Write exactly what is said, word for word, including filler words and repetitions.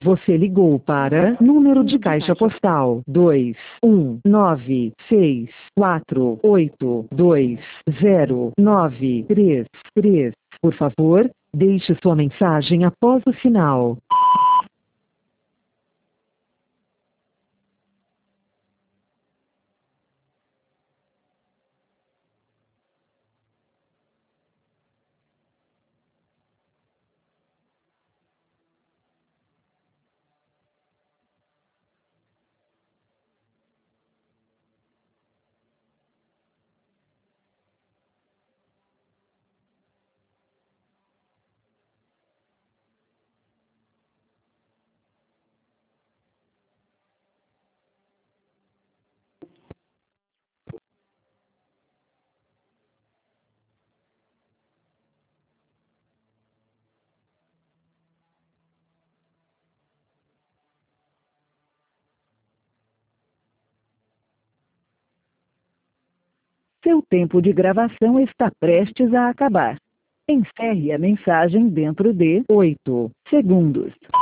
Você ligou para número de caixa postal dois um nove seis quatro oito dois zero nove três três. Por favor, deixe sua mensagem após o sinal. Seu tempo de gravação está prestes a acabar. Encerre a mensagem dentro de oito segundos.